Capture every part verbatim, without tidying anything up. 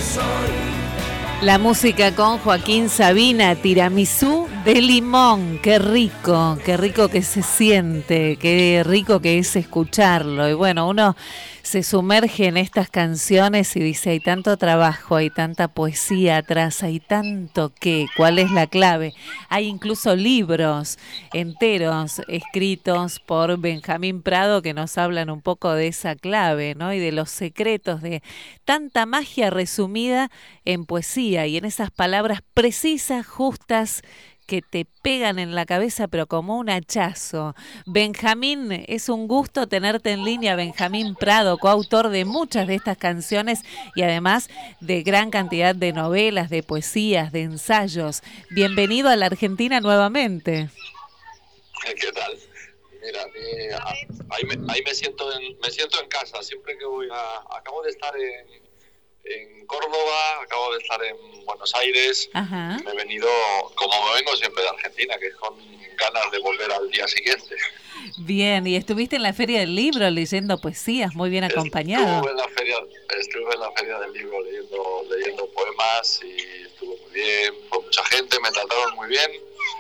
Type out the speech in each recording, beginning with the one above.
La música con Joaquín Sabina, Tiramisú de limón. Qué rico, qué rico que se siente, qué rico que es escucharlo. Y bueno, uno se sumerge en estas canciones y dice, hay tanto trabajo, hay tanta poesía atrás, hay tanto que, ¿cuál es la clave? Hay incluso libros enteros escritos por Benjamín Prado que nos hablan un poco de esa clave, ¿no? Y de los secretos de tanta magia resumida en poesía y en esas palabras precisas, justas, que te pegan en la cabeza, pero como un hachazo. Benjamín, es un gusto tenerte en línea. Benjamín Prado, coautor de muchas de estas canciones y además de gran cantidad de novelas, de poesías, de ensayos. Bienvenido a la Argentina nuevamente. ¿Qué tal? Mira, a mí, ahí, me, ahí me siento en, me siento en casa. Siempre que voy a... Acabo de estar en... en Córdoba, acabo de estar en Buenos Aires. Ajá. Me he venido, como me vengo siempre de Argentina, que es con ganas de volver al día siguiente. Bien, y estuviste en la Feria del Libro leyendo poesías, muy bien acompañado. Estuve en la Feria, estuve en la Feria del Libro leyendo, leyendo poemas y estuvo muy bien, fue mucha gente, me trataron muy bien.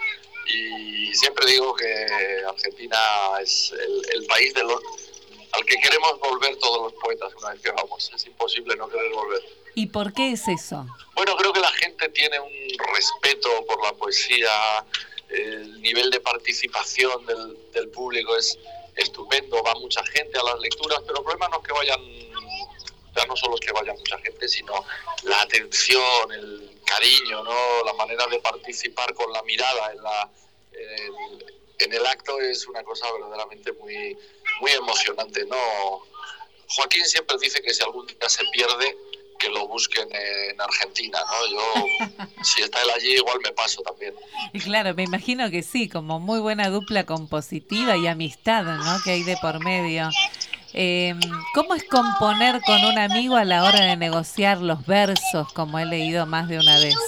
Y siempre digo que Argentina es el, el país de los... al que queremos volver todos los poetas una vez que vamos. Es imposible no querer volver. ¿Y por qué es eso? Bueno, creo que la gente tiene un respeto por la poesía, el nivel de participación del, del público es estupendo, va mucha gente a las lecturas, pero el problema no es que vayan, ya no solo es que vaya mucha gente, sino la atención, el cariño, ¿no? La manera de participar con la mirada en la... En, en el acto es una cosa verdaderamente muy, muy emocionante, ¿no? Joaquín siempre dice que si algún día se pierde, que lo busquen en Argentina, ¿no? Yo, si está él allí, igual me paso también. Y claro, me imagino que sí, como muy buena dupla compositiva y amistad, ¿no? Que hay de por medio. Eh, ¿Cómo es componer con un amigo a la hora de negociar los versos, como he leído más de una vez?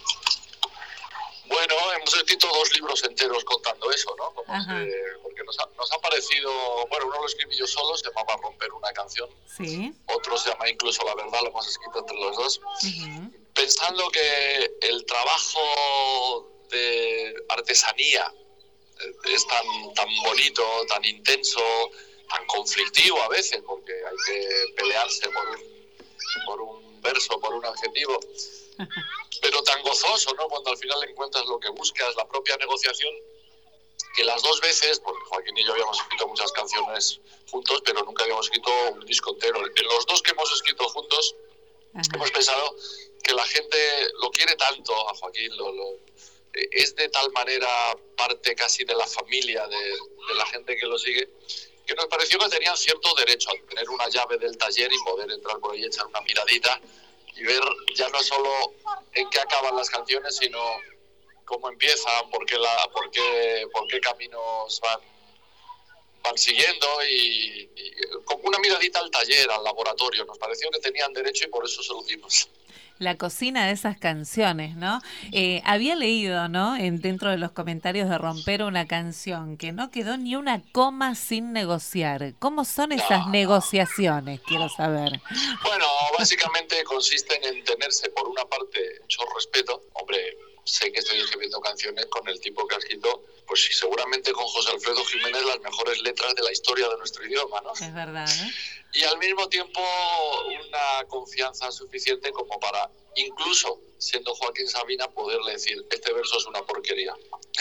Bueno, hemos escrito dos libros enteros contando eso, ¿no? Como se, porque nos ha, nos ha parecido... Bueno, uno lo escribí yo solo, se llamaba Romper una canción. Sí. Otro se llama Incluso la verdad, lo hemos escrito entre los dos. Uh-huh. Pensando que el trabajo de artesanía es tan, tan bonito, tan intenso, tan conflictivo a veces, porque hay que pelearse por un, por un verso, por un adjetivo... pero tan gozoso, ¿no? Cuando al final encuentras lo que buscas, la propia negociación, que las dos veces, porque Joaquín y yo habíamos escrito muchas canciones juntos, pero nunca habíamos escrito un disco entero. En los dos que hemos escrito juntos, ajá, hemos pensado que la gente lo quiere tanto a Joaquín, lo, lo, es de tal manera parte casi de la familia, de, de la gente que lo sigue, que nos pareció que tenían cierto derecho a tener una llave del taller y poder entrar por ahí y echar una miradita y ver ya no solo en qué acaban las canciones, sino cómo empiezan, por qué, la, por qué, por qué caminos van, van siguiendo y, y como una miradita al taller, al laboratorio. Nos pareció que tenían derecho y por eso se lo dimos. La cocina de esas canciones, ¿no? Eh, había leído, ¿no? En, dentro de los comentarios de Romper una canción, que no quedó ni una coma sin negociar. ¿Cómo son esas no, negociaciones? No. Quiero saber. Bueno, básicamente consisten en tenerse, por una parte, mucho respeto. Hombre, sé que estoy escribiendo canciones con el tipo que ha escrito, pues sí, seguramente con José Alfredo Jiménez, las mejores letras de la historia de nuestro idioma, ¿no? Es verdad, ¿eh? Y al mismo tiempo una confianza suficiente como para, incluso siendo Joaquín Sabina, poderle decir, este verso es una porquería.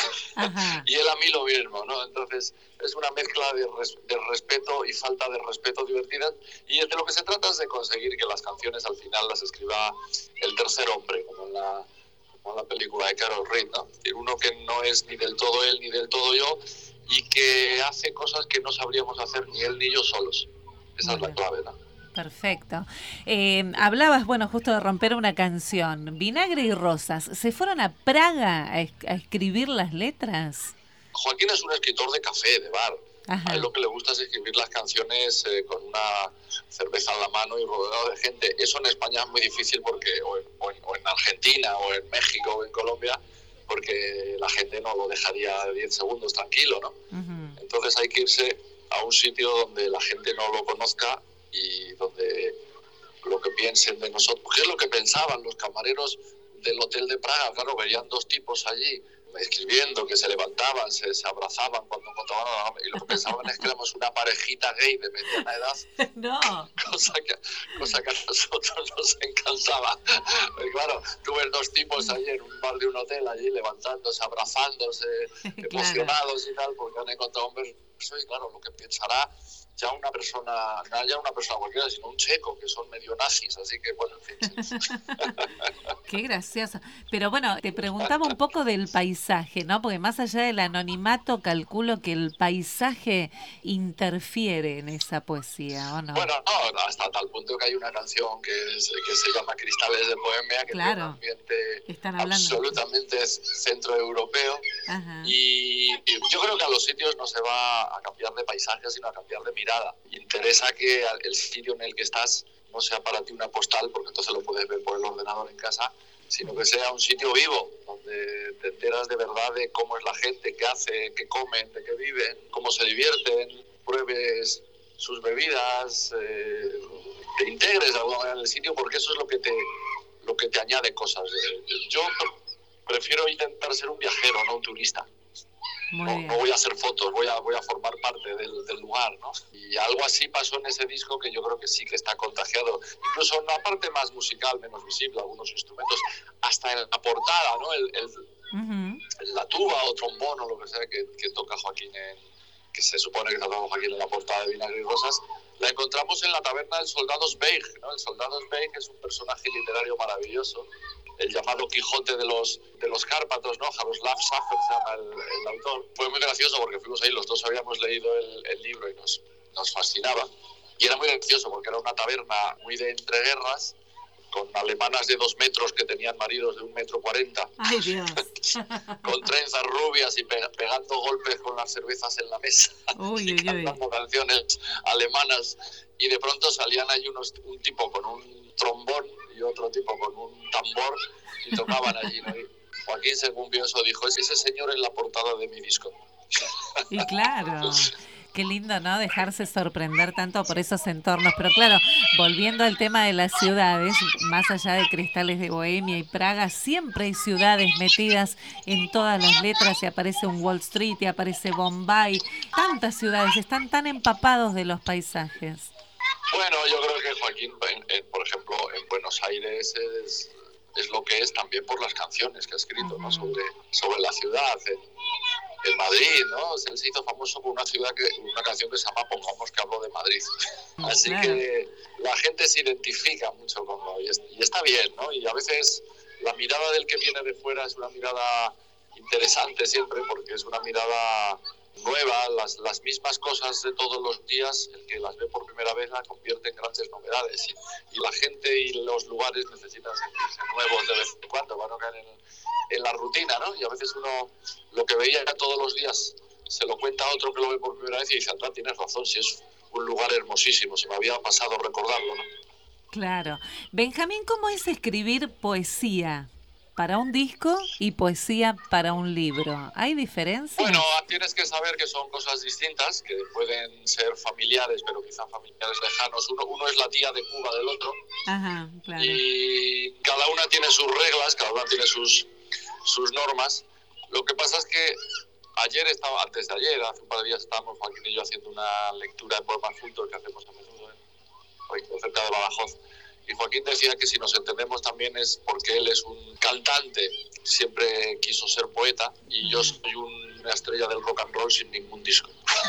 Y él a mí lo mismo, ¿no? Entonces es una mezcla de, res, de respeto y falta de respeto divertida. Y de lo que se trata es de conseguir que las canciones al final las escriba el tercer hombre, como en la, como en la película de Carol Reed, ¿no? Uno que no es ni del todo él ni del todo yo y que hace cosas que no sabríamos hacer ni él ni yo solos. Esa es la clave, ¿no? Perfecto. Eh, hablabas, bueno, justo de Romper una canción. Vinagre y Rosas, ¿se fueron a Praga a, es- a escribir las letras? Joaquín es un escritor de café, de bar. Ajá. A él lo que le gusta es escribir las canciones eh, con una cerveza en la mano y rodeado de gente. Eso en España es muy difícil porque o en, o en, o en Argentina, o en México, o en Colombia, porque la gente no lo dejaría diez segundos tranquilo, ¿no? Uh-huh. Entonces hay que irse a un sitio donde la gente no lo conozca y donde lo que piensen de nosotros. ¿Qué es lo que pensaban los camareros del Hotel de Praga? Claro, verían dos tipos allí escribiendo, que se levantaban, se, se abrazaban cuando encontraban, y lo que pensaban es que éramos una parejita gay de mediana edad. No. Cosa que, cosa que a nosotros nos encantaba. Pero claro, tú ves dos tipos allí en un bar de un hotel, allí levantándose, abrazándose, emocionados y tal, porque han encontrado un beso, y claro, lo que pensará ya una persona, no ya una persona cualquiera, sino un checo, que son medio nazis, así que bueno, en fin. Qué gracioso. Pero bueno, te preguntaba un poco del paisaje, ¿no? Porque más allá del anonimato, calculo que el paisaje interfiere en esa poesía, ¿o no? Bueno, no, hasta tal punto que hay una canción que, es, que se llama Cristales de Bohemia, que claro. tiene un ambiente absolutamente centroeuropeo. Ajá. Y, y yo creo que a los sitios no se va a cambiar de paisaje, sino a cambiar de mirada. Interesa que el sitio en el que estás no sea para ti una postal, porque entonces lo puedes ver por el ordenador en casa, sino que sea un sitio vivo, donde te enteras de verdad de cómo es la gente, qué hace, qué comen, de qué viven, cómo se divierten, pruebes sus bebidas, eh, te integres de alguna manera en el sitio, porque eso es lo que te, lo que te añade cosas. Yo prefiero intentar ser un viajero, no un turista. No, no voy a hacer fotos, voy a, voy a formar parte del, del lugar, ¿no? Y algo así pasó en ese disco, que yo creo que sí que está contagiado. Incluso en la parte más musical, menos visible, algunos instrumentos, hasta en la portada, ¿no? El, el, uh-huh. La tuba o trombón o lo que sea que, que toca Joaquín, en, que se supone que está tocando Joaquín en la portada de Vinagre y Rosas, la encontramos en la taberna del Soldado Zweig, ¿no? El Soldado Zweig es un personaje literario maravilloso, el llamado Quijote de los, de los Cárpatos, ¿no? Jaroslav Safar se llama el, el autor. Fue muy gracioso porque fuimos ahí, los dos habíamos leído el, el libro y nos, nos fascinaba. Y era muy gracioso porque era una taberna muy de entreguerras, con alemanas de dos metros que tenían maridos de un metro cuarenta. ¡Ay, Dios! Con trenzas rubias y pe- pegando golpes con las cervezas en la mesa. Uy, y uy, cantando uy. canciones alemanas. Y de pronto salían ahí unos, un tipo con un trombón y otro tipo con un tambor y tocaban allí, ¿no? Y Joaquín, según vio eso, dijo, ese señor es la portada de mi disco. Y claro... Qué lindo, ¿no? Dejarse sorprender tanto por esos entornos. Pero claro, volviendo al tema de las ciudades, más allá de Cristales de Bohemia y Praga, siempre hay ciudades metidas en todas las letras, y aparece un Wall Street, y aparece Bombay. Tantas ciudades, están tan empapados de los paisajes. Bueno, yo creo que Joaquín, en, en, por ejemplo, en Buenos Aires es, es lo que es también por las canciones que ha escrito, uh-huh. ¿no? sobre, sobre la ciudad. En, En Madrid, ¿no? Él se hizo famoso por una ciudad que, una canción que se llama Pongamos que hablo de Madrid. Así claro. que la gente se identifica mucho con lo, y, es, y está bien, ¿no? Y a veces la mirada del que viene de fuera es una mirada interesante siempre, porque es una mirada nueva, las, las mismas cosas de todos los días, el que las ve por primera vez la convierte en grandes novedades. Y, y la gente y los lugares necesitan sentirse nuevos de vez en cuando, van a caer en, en la rutina, ¿no? Y a veces uno lo que veía todos los días se lo cuenta a otro que lo ve por primera vez y dice, anda, tienes razón, si es un lugar hermosísimo, se me había pasado recordarlo, ¿no? Claro. Benjamín, ¿cómo es escribir poesía para un disco y poesía para un libro? ¿Hay diferencias? Bueno, tienes que saber que son cosas distintas, que pueden ser familiares, pero quizá familiares lejanos. Uno, uno es la tía de Cuba del otro. Ajá, claro. Y cada una tiene sus reglas, cada una tiene sus, sus normas. Lo que pasa es que ayer estaba, antes de ayer, hace un par de días estábamos Joaquín y yo haciendo una lectura de poemas juntos que hacemos a menudo en, cerca de Badajoz. Y Joaquín decía que si nos entendemos también es porque él es un cantante, siempre quiso ser poeta, y yo soy una estrella del rock and roll sin ningún disco.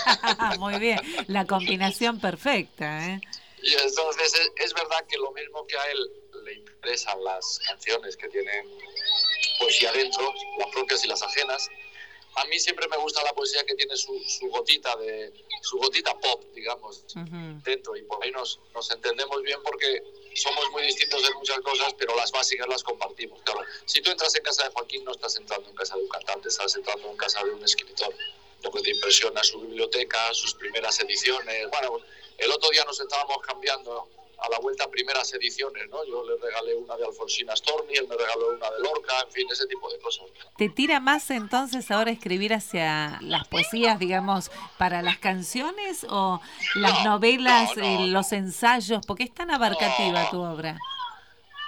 Muy bien, la combinación perfecta, ¿eh? Y entonces es, es verdad que lo mismo que a él le interesan las canciones que tienen poesía dentro, las propias y las ajenas, a mí siempre me gusta la poesía que tiene su, su gotita de su gotita pop, digamos, uh-huh. dentro, y por ahí nos, nos entendemos bien porque somos muy distintos en muchas cosas, pero las básicas las compartimos. Claro, si tú entras en casa de Joaquín, no estás entrando en casa de un cantante, estás entrando en casa de un escritor. Lo que te impresiona es su biblioteca, sus primeras ediciones. Bueno, el otro día nos estábamos cambiando a la vuelta primeras ediciones, ¿no? Yo le regalé una de Alfonsina Storni, él me regaló una de Lorca, en fin, ese tipo de cosas. ¿Te tira más entonces ahora escribir hacia las poesías, digamos, para las canciones o las no, novelas, no, no. Eh, los ensayos? Porque es tan abarcativa no. tu obra.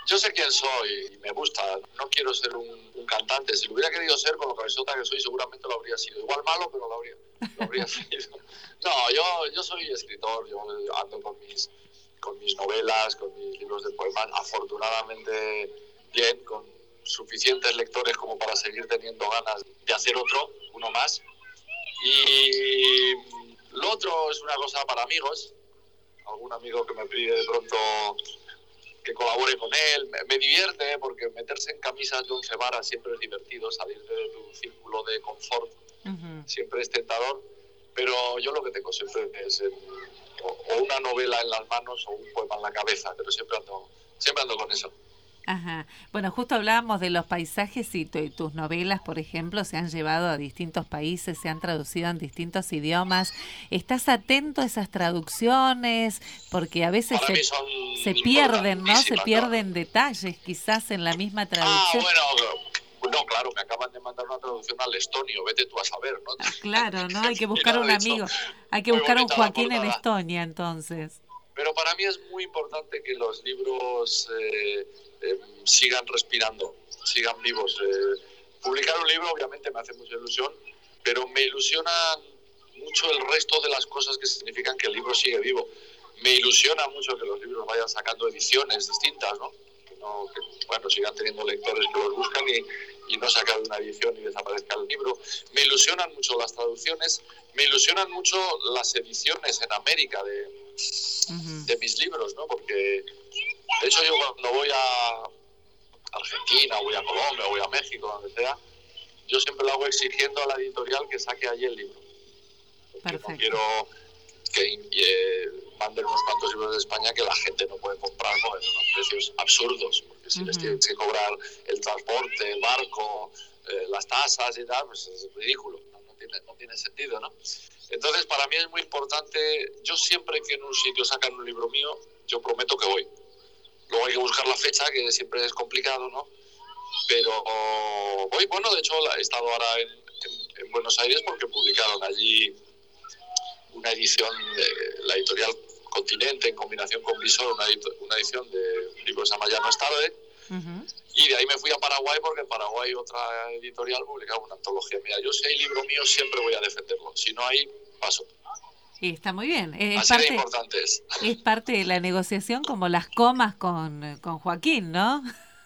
yo sé quién soy y me gusta. No quiero ser un, un cantante. Si lo hubiera querido ser, con lo cabezota que soy, seguramente lo habría sido. Igual malo, pero lo habría, lo habría sido. No, yo, yo soy escritor. Yo ando con mis, con mis novelas, con mis libros de poemas. Afortunadamente, bien, con suficientes lectores como para seguir teniendo ganas de hacer otro, uno más. Y lo otro es una cosa para amigos. Algún amigo que me pide de pronto que colabore con él, me, me divierte porque meterse en camisas de once varas siempre es divertido, salirte de tu círculo de confort uh-huh. siempre es tentador, pero yo lo que tengo siempre es el, o, o una novela en las manos o un poema en la cabeza, pero siempre ando, siempre ando con eso. Ajá. Bueno, justo hablábamos de los paisajes y, tu, y tus novelas, por ejemplo, se han llevado a distintos países, se han traducido en distintos idiomas. ¿Estás atento a esas traducciones? Porque a veces se, se pierden, ¿no? Se pierden ¿no? detalles quizás en la misma traducción. Ah, bueno, no, claro, me acaban de mandar una traducción al estonio, vete tú a saber, ¿no? Ah, claro, ¿no? Hay que buscar un amigo, hay que buscar un Joaquín en Estonia, entonces. Pero para mí es muy importante que los libros eh, eh, sigan respirando, sigan vivos. Eh, publicar un libro obviamente me hace mucha ilusión, pero me ilusiona mucho el resto de las cosas que significan que el libro sigue vivo. Me ilusiona mucho que los libros vayan sacando ediciones distintas, ¿no? Que, no, que bueno, sigan teniendo lectores que los buscan y, y no sacar una edición y desaparezca el libro. Me ilusionan mucho las traducciones, me ilusionan mucho las ediciones en América de... Uh-huh. de mis libros, ¿no? Porque de hecho yo cuando voy a Argentina, voy a Colombia, voy a México, donde sea, yo siempre lo hago exigiendo a la editorial que saque allí el libro. Porque Perfecto. No quiero que eh, manden unos cuantos libros de España que la gente no puede comprar con unos precios absurdos, porque si uh-huh. les tienes que cobrar el transporte, el barco, eh, las tasas y tal, pues es ridículo, no, no, tiene, no tiene sentido, ¿no? Entonces, para mí es muy importante, yo siempre que en un sitio sacan un libro mío, yo prometo que voy. Luego hay que buscar la fecha, que siempre es complicado, ¿no? Pero voy, bueno, de hecho he estado ahora en, en, en Buenos Aires porque publicaron allí una edición de la editorial Continente en combinación con Visor, una, una edición de un libro que se llama Ya no es tarde. Uh-huh. Y de ahí me fui a Paraguay porque en Paraguay otra editorial publicaba una antología mía. Yo si hay libro mío siempre voy a defenderlo, si no hay, paso. Y está muy bien. Es Así parte, de importante es. Es parte de la negociación como las comas con, con Joaquín, ¿no?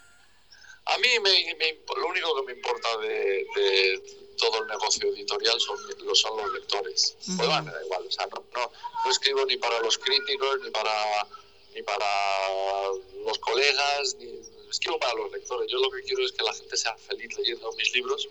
A mí me, me, lo único que me importa de, de todo el negocio editorial son, son los lectores. Uh-huh. Pues bueno, me da igual, o sea, no, no, no escribo ni para los críticos, ni para, ni para los colegas, ni... escribo para los lectores. Yo lo que quiero es que la gente sea feliz leyendo mis libros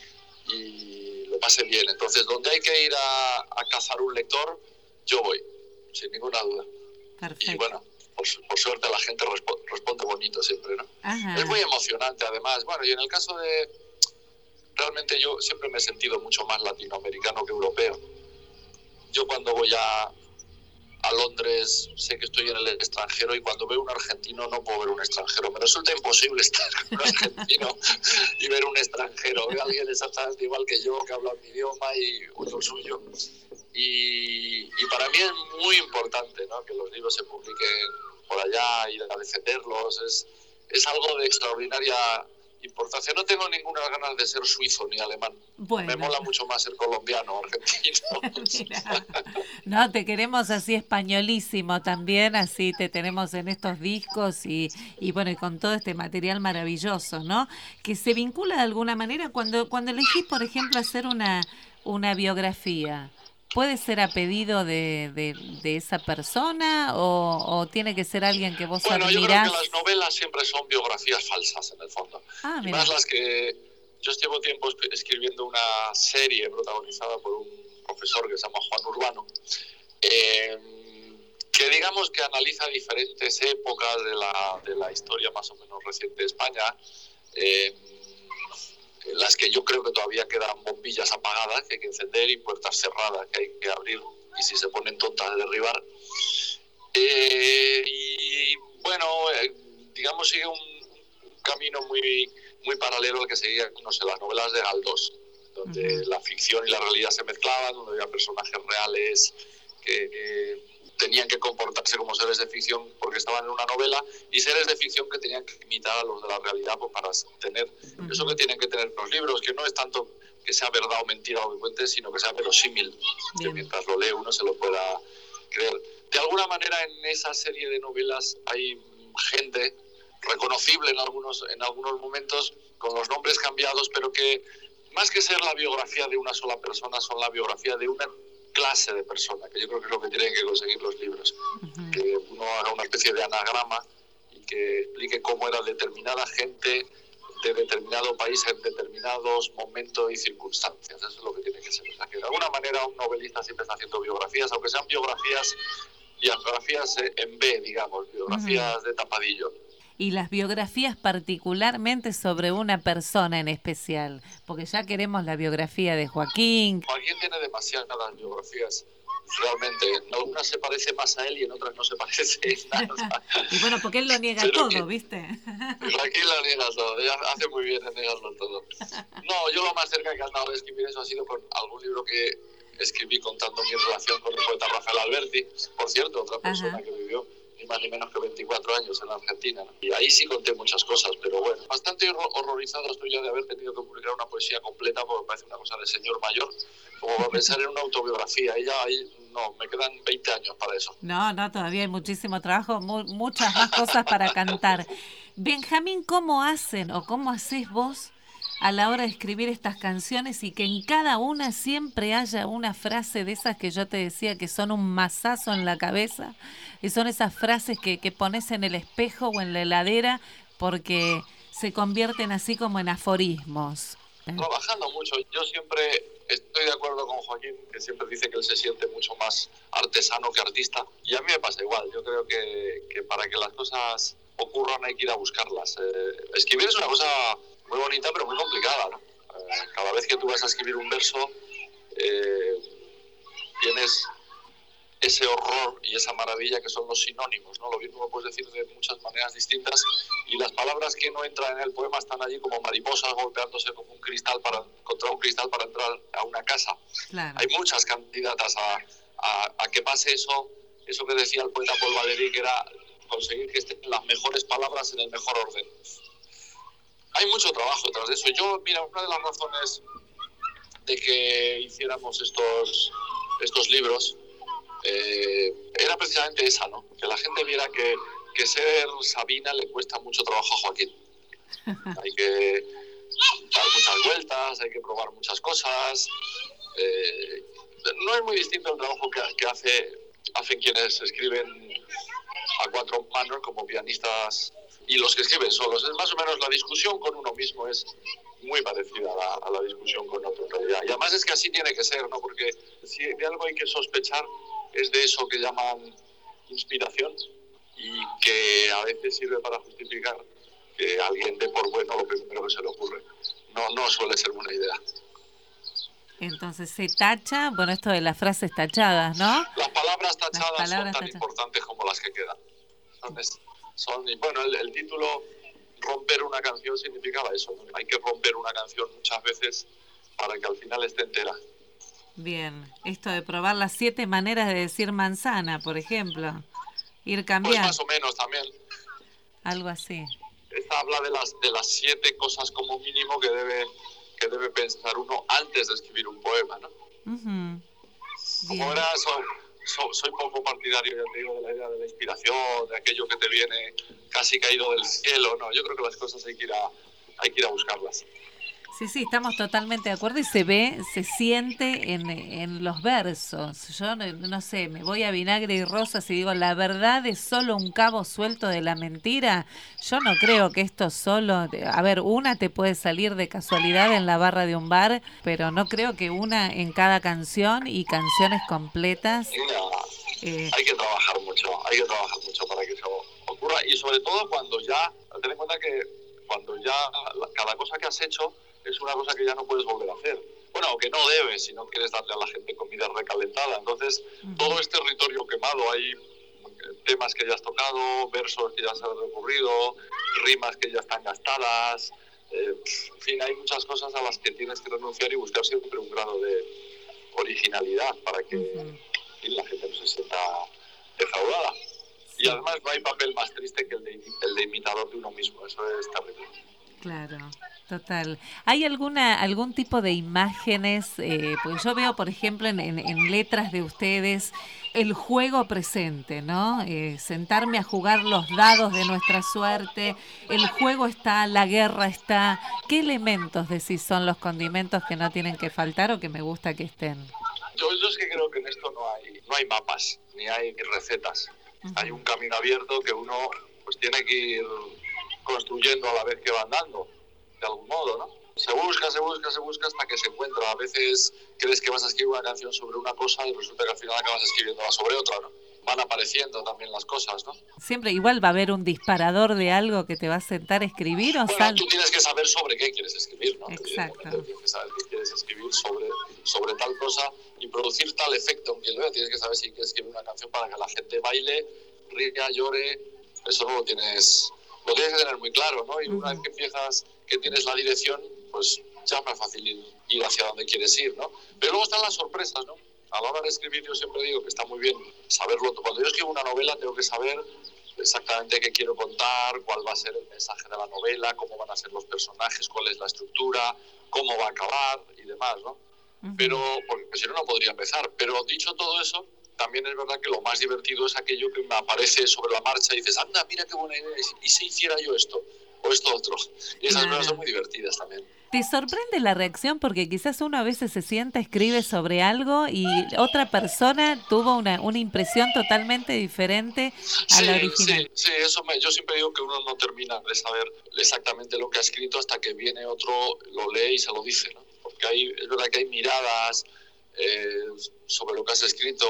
y lo pase bien. Entonces, donde hay que ir a, a cazar un lector, yo voy, sin ninguna duda. Perfecto. Y bueno, por, por suerte la gente respo- responde bonito siempre, ¿no? Ajá. Es muy emocionante, además. Bueno, y en el caso de... Realmente yo siempre me he sentido mucho más latinoamericano que europeo. Yo cuando voy a... a Londres, sé que estoy en el extranjero y cuando veo un argentino no puedo ver un extranjero. Me resulta imposible estar con un argentino y ver un extranjero. Veo a alguien exactamente igual que yo, que habla mi idioma y uno suyo. Y, y para mí es muy importante, ¿no?, que los libros se publiquen por allá, ir a defenderlos. Es, es algo de extraordinaria importancia. No tengo ninguna ganas de ser suizo ni alemán. Bueno. Me mola mucho más ser colombiano, argentino. No, te queremos así españolísimo también, así te tenemos en estos discos y, y bueno, y con todo este material maravilloso, ¿no? Que se vincula de alguna manera cuando, cuando elegís, por ejemplo, hacer una, una biografía. ¿Puede ser a pedido de, de, de esa persona o, o tiene que ser alguien que vos bueno, admirás? Bueno, yo creo que las novelas siempre son biografías falsas en el fondo. Ah, y más las que... Yo llevo tiempo escribiendo una serie protagonizada por un profesor que se llama Juan Urbano, eh, que digamos que analiza diferentes épocas de la, de la historia más o menos reciente de España, eh, en las que yo creo que todavía quedan bombillas apagadas que hay que encender y puertas cerradas que hay que abrir y si se ponen tontas derribar. Eh, y bueno, eh, digamos sigue un, un camino muy, muy paralelo al que seguía, no sé, las novelas de Galdós, donde uh-huh. la ficción y la realidad se mezclaban, donde había personajes reales que, que tenían que comportarse como seres de ficción porque estaban en una novela, y seres de ficción que tenían que imitar a los de la realidad pues, para tener uh-huh. eso que tienen que tener los libros, que no es tanto que sea verdad o mentira lo que cuentes, sino que sea verosímil, que mientras lo lee uno se lo pueda creer. De alguna manera en esa serie de novelas hay gente reconocible en algunos, en algunos momentos, con los nombres cambiados, pero que más que ser la biografía de una sola persona, son la biografía de una clase de persona, que yo creo que es lo que tienen que conseguir los libros. Uh-huh. Que uno haga una especie de anagrama y que explique cómo era determinada gente de determinado país en determinados momentos y circunstancias. Eso es lo que tiene que ser. O sea, que de alguna manera un novelista siempre está haciendo biografías, aunque sean biografías, biografías en B, digamos, biografías uh-huh. de tapadillo. Y las biografías particularmente sobre una persona en especial, porque ya queremos la biografía de Joaquín. Joaquín tiene demasiadas biografías, realmente. En algunas se parece más a él y en otras no se parece nada. Y bueno, porque él lo niega Pero todo, que, ¿viste? Joaquín lo niega todo, ella hace muy bien en negarlo todo. No, yo lo más cerca que he andado de escribir eso ha sido con algún libro que escribí contando mi relación con el poeta Rafael Alberti, por cierto, otra persona Ajá. que vivió ni más ni menos que veinticuatro años en Argentina, ¿no? Y ahí sí conté muchas cosas, pero bueno, bastante horrorizado estoy ya de haber tenido que publicar una poesía completa, porque me parece una cosa de señor mayor, como para pensar en una autobiografía. Y ya ahí, no, me quedan veinte años para eso. No, no, todavía hay muchísimo trabajo, mu- muchas más cosas para cantar. Benjamín, ¿cómo hacen o cómo haces vos a la hora de escribir estas canciones y que en cada una siempre haya una frase de esas que yo te decía que son un mazazo en la cabeza, y son esas frases que, que pones en el espejo o en la heladera porque se convierten así como en aforismos? Trabajando mucho. Yo siempre estoy de acuerdo con Joaquín, que siempre dice que él se siente mucho más artesano que artista, y a mí me pasa igual. Yo creo que, que para que las cosas ocurran hay que ir a buscarlas. Eh, escribir es una cosa muy bonita pero muy complicada, ¿no? Eh, cada vez que tú vas a escribir un verso eh, tienes ese horror y esa maravilla que son los sinónimos, ¿no? Lo mismo lo puedes decir de muchas maneras distintas, y las palabras que no entran en el poema están allí como mariposas golpeándose como un cristal para, contra un cristal para entrar a una casa. Claro. Hay muchas candidatas a, a, a que pase eso, eso que decía el poeta Paul Valéry, que era conseguir que estén las mejores palabras en el mejor orden. Hay mucho trabajo detrás de eso. Yo, mira, una de las razones de que hiciéramos estos, estos libros eh, era precisamente esa, ¿no? Que la gente viera que, que ser Sabina le cuesta mucho trabajo a Joaquín. Hay que dar muchas vueltas, hay que probar muchas cosas. Eh, no es muy distinto el trabajo que, que hace, hacen quienes escriben a cuatro manos como pianistas y los que escriben solos. Es más o menos la discusión con uno mismo es muy parecida a la, a la discusión con otro en realidad. Y además es que así tiene que ser, ¿no? Porque si de algo hay que sospechar es de eso que llaman inspiración, y que a veces sirve para justificar que alguien dé por bueno lo primero que se le ocurre. No, no suele ser buena idea. Entonces se tacha, bueno, esto de las frases tachadas, ¿no? Las palabras tachadas las palabras son tan tachadas. importantes como las que quedan. Son, son, y bueno, el, el título romper una canción significaba eso, ¿no? Hay que romper una canción muchas veces para que al final esté entera. Bien, esto de probar las siete maneras de decir manzana, por ejemplo, ir cambiando. Pues más o menos también. Algo así. Esta habla de las de las siete cosas como mínimo que debe que debe pensar uno antes de escribir un poema, ¿no? Uh-huh. Como era eso, so, soy poco partidario, ya te digo, de la idea de la inspiración, de aquello que te viene casi caído del cielo, no, yo creo que las cosas hay que ir a, hay que ir a buscarlas. Sí, sí, estamos totalmente de acuerdo y se ve, se siente en, en los versos. Yo no, no sé, me voy a Vinagre y Rosas y digo, la verdad es solo un cabo suelto de la mentira. Yo no creo que esto solo, a ver, una te puede salir de casualidad en la barra de un bar, pero no creo que una en cada canción y canciones completas. No, eh, hay que trabajar mucho, hay que trabajar mucho para que eso ocurra, y sobre todo cuando ya, ten en cuenta que cuando ya cada cosa que has hecho es una cosa que ya no puedes volver a hacer. Bueno, o que no debes si no quieres darle a la gente comida recalentada. Entonces, uh-huh. todo es territorio quemado. Hay temas que ya has tocado, versos que ya se han recurrido, rimas que ya están gastadas. Eh, en fin, hay muchas cosas a las que tienes que renunciar y buscar siempre un grado de originalidad para que uh-huh. la gente no se sienta defraudada. Y además no hay papel más triste que el de, el de imitador de uno mismo, eso es terrible. Claro, total. ¿Hay alguna algún tipo de imágenes? Eh, porque yo veo, por ejemplo, en, en, en letras de ustedes, el juego presente, ¿no? Eh, sentarme a jugar los dados de nuestra suerte, el juego está, la guerra está. ¿Qué elementos decís son los condimentos que no tienen que faltar o que me gusta que estén? Yo, yo es que creo que en esto no hay, no hay mapas, ni hay recetas. Uh-huh. Hay un camino abierto que uno pues tiene que ir construyendo a la vez que va andando, de algún modo, ¿no? Se busca, se busca, se busca hasta que se encuentra. A veces crees que vas a escribir una canción sobre una cosa y resulta que al final acabas escribiéndola sobre otra, ¿no? Van apareciendo también las cosas, ¿no? Siempre igual va a haber un disparador de algo que te va a sentar a escribir, ¿o bueno, sal... tú tienes que saber sobre qué quieres escribir, ¿no? Exacto. Tienes que saber qué quieres escribir sobre, sobre tal cosa y producir tal efecto en quien lo vea. Tienes que saber si quieres escribir una canción para que la gente baile, ría, llore. Eso no lo tienes... Lo tienes que tener muy claro, ¿no? Y una uh-huh. vez que empiezas, que tienes la dirección, pues ya es más fácil ir hacia donde quieres ir, ¿no? Pero luego están las sorpresas, ¿no? A la hora de escribir yo siempre digo que está muy bien saberlo. Cuando yo escribo una novela tengo que saber exactamente qué quiero contar, cuál va a ser el mensaje de la novela, cómo van a ser los personajes, cuál es la estructura, cómo va a acabar y demás, ¿no? Uh-huh. Pero, porque si no, no podría empezar. Pero dicho todo eso, también es verdad que lo más divertido es aquello que me aparece sobre la marcha y dices, anda, mira qué buena idea, y si hiciera yo esto o esto otro. Y esas claro. cosas son muy divertidas también. ¿Te sorprende la reacción? Porque quizás uno a veces se sienta, escribe sobre algo y otra persona tuvo una, una impresión totalmente diferente a sí, la original. Sí, sí, eso me, yo siempre digo que uno no termina de saber exactamente lo que ha escrito hasta que viene otro, lo lee y se lo dice, ¿no? Porque hay, es verdad que hay miradas eh, sobre lo que has escrito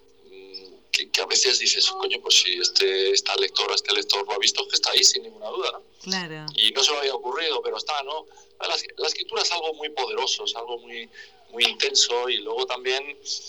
que, que a veces dices, coño, pues si este, esta lectora, este lector lo ha visto, que está ahí sin ninguna duda, ¿no? Claro. Y no se lo había ocurrido, pero está, ¿no? La, la escritura es algo muy poderoso, es algo muy, muy intenso y luego también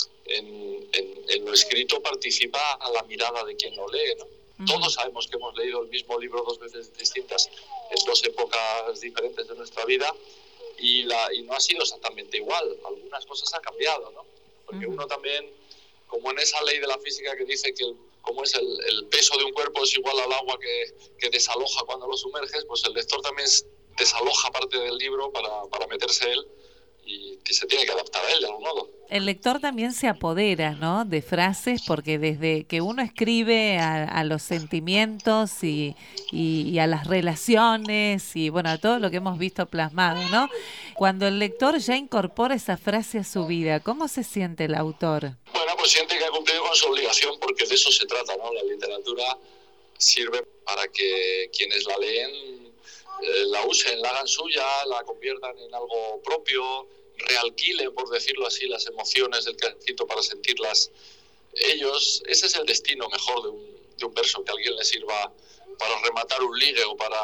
en, en, en lo escrito participa a la mirada de quien lo lee, ¿no? Uh-huh. Todos sabemos que hemos leído el mismo libro dos veces distintas en dos épocas diferentes de nuestra vida y, la, y no ha sido exactamente igual, algunas cosas han cambiado, ¿no? Porque uh-huh. uno también, como en esa ley de la física que dice que el, como es el, el peso de un cuerpo es igual al agua que, que desaloja cuando lo sumerges, pues el lector también desaloja parte del libro para, para meterse él y que se tiene que adaptar a él de algún modo. El lector también se apodera, ¿no?, de frases, porque desde que uno escribe a, a los sentimientos y, y, y a las relaciones y bueno, a todo lo que hemos visto plasmado, ¿no? Cuando el lector ya incorpora esa frase a su vida, ¿cómo se siente el autor? Bueno, pues siente que ha cumplido con su obligación, porque de eso se trata, ¿no? La literatura sirve para que quienes la leen eh, la usen, la hagan suya, la conviertan en algo propio, realquilen, por decirlo así, las emociones del que ha escrito para sentirlas ellos. Ese es el destino mejor de un, de un verso, que a alguien le sirva para rematar un ligue o para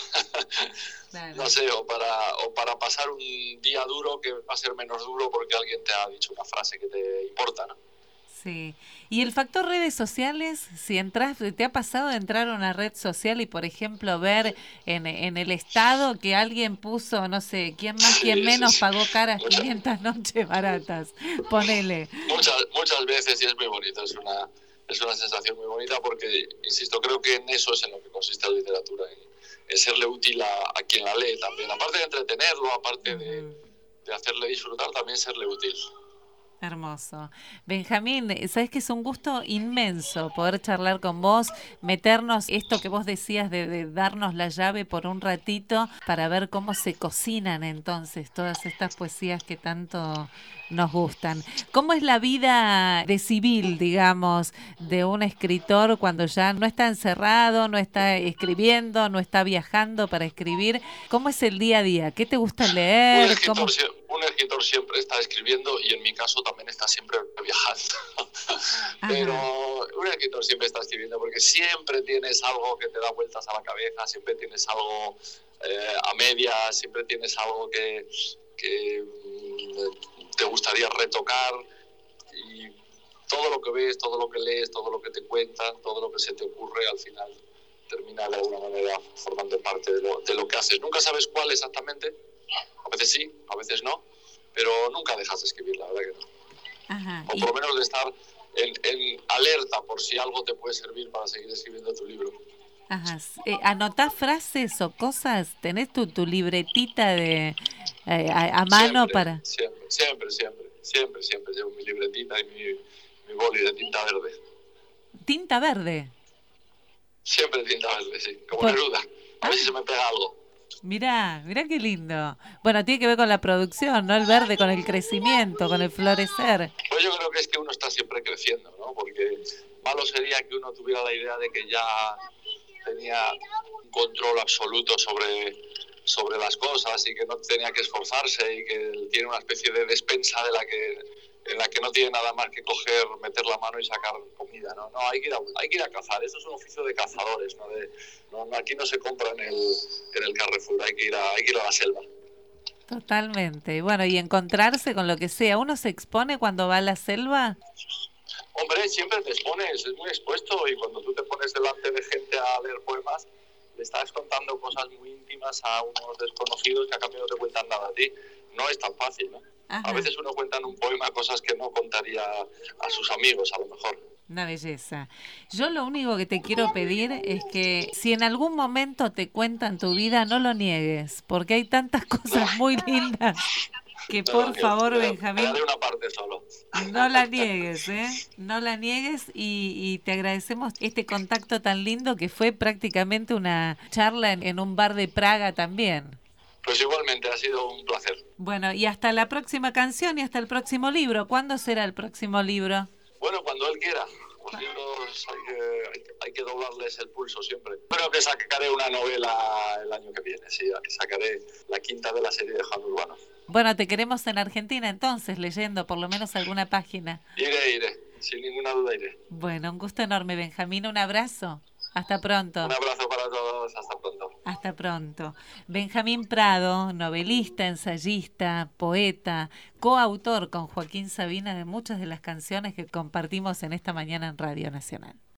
claro. no sé, o para, o para pasar un día duro que va a ser menos duro porque alguien te ha dicho una frase que te importa, ¿no? Sí. Y el factor redes sociales, si entras, ¿te ha pasado de entrar a una red social y, por ejemplo, ver en, en el estado que alguien puso, no sé, quién más, sí, quién menos, sí, sí. pagó caras Mucha, quinientas noches baratas? Ponele. Muchas, muchas veces, y es muy bonito, es una, es una sensación muy bonita porque, insisto, creo que en eso es en lo que consiste la literatura, en, en serle útil a, a quien la lee también. Aparte de entretenerlo, aparte uh-huh. de, de hacerle disfrutar, también serle útil. Hermoso. Benjamín, sabes que es un gusto inmenso poder charlar con vos, meternos esto que vos decías de, de darnos la llave por un ratito para ver cómo se cocinan entonces todas estas poesías que tanto nos gustan. ¿Cómo es la vida de civil, digamos, de un escritor cuando ya no está encerrado, no está escribiendo, no está viajando para escribir? ¿Cómo es el día a día? ¿Qué te gusta leer? Un escritor, ¿Cómo... un escritor siempre está escribiendo y en mi caso también está siempre viajando. Pero un escritor siempre está escribiendo porque siempre tienes algo que te da vueltas a la cabeza, siempre tienes algo eh, a medias, siempre tienes algo que... que te gustaría retocar y todo lo que ves, todo lo que lees, todo lo que te cuentan, todo lo que se te ocurre al final termina de alguna manera formando parte de lo, de lo que haces. Nunca sabes cuál exactamente, a veces sí, a veces no, pero nunca dejas de escribir, la verdad que no. Ajá. O por lo menos de estar en, en alerta por si algo te puede servir para seguir escribiendo tu libro. Ajá. Eh, ¿Anotás frases o cosas? ¿Tenés tu, tu libretita de eh, a, a mano siempre, para...? Siempre, siempre, siempre, siempre, siempre llevo mi libretita y mi, mi boli de tinta verde. ¿Tinta verde? Siempre tinta verde, sí, como Por... Neruda. A ver si se me pega algo. Mirá, mirá qué lindo. Bueno, tiene que ver con la producción, ¿no? El verde con el crecimiento, con el florecer. Pues yo creo que es que uno está siempre creciendo, ¿no? Porque malo sería que uno tuviera la idea de que ya tenía un control absoluto sobre, sobre las cosas y que no tenía que esforzarse y que tiene una especie de despensa de la que, en la que no tiene nada más que coger, meter la mano y sacar comida, ¿no? No, hay que ir a, hay que ir a cazar. Esto es un oficio de cazadores, ¿no? De, no, no aquí no se compra en el, en el Carrefour, hay que ir a, hay que ir a la selva. Totalmente. Y bueno, y encontrarse con lo que sea. ¿Uno se expone cuando va a la selva? Hombre, siempre te expones, es muy expuesto, y cuando tú te pones delante de gente a leer poemas, le estás contando cosas muy íntimas a unos desconocidos que a cambio no te cuentan nada a ti. No es tan fácil, ¿no? Ajá. A veces uno cuenta en un poema cosas que no contaría a sus amigos, a lo mejor. Una belleza. Yo lo único que te quiero pedir es que si en algún momento te cuentan tu vida, no lo niegues, porque hay tantas cosas muy lindas que no, por no, que favor, me, Benjamín, me daré una parte solo. No la niegues, ¿eh? No la niegues y, y te agradecemos este contacto tan lindo que fue prácticamente una charla en, en un bar de Praga también. Pues igualmente, ha sido un placer. Bueno, y hasta la próxima canción y hasta el próximo libro. ¿Cuándo será el próximo libro? Bueno, cuando él quiera. Los libros hay que, hay, que, hay que doblarles el pulso siempre. Creo que sacaré una novela el año que viene, sí. Sacaré la quinta de la serie de Juan Urbano. Bueno, te queremos en Argentina entonces, leyendo por lo menos alguna página. Iré, iré. Sin ninguna duda iré. Bueno, un gusto enorme, Benjamín. Un abrazo. Hasta pronto. Un abrazo para todos. Hasta pronto. Hasta pronto. Benjamín Prado, novelista, ensayista, poeta, coautor con Joaquín Sabina de muchas de las canciones que compartimos en esta mañana en Radio Nacional.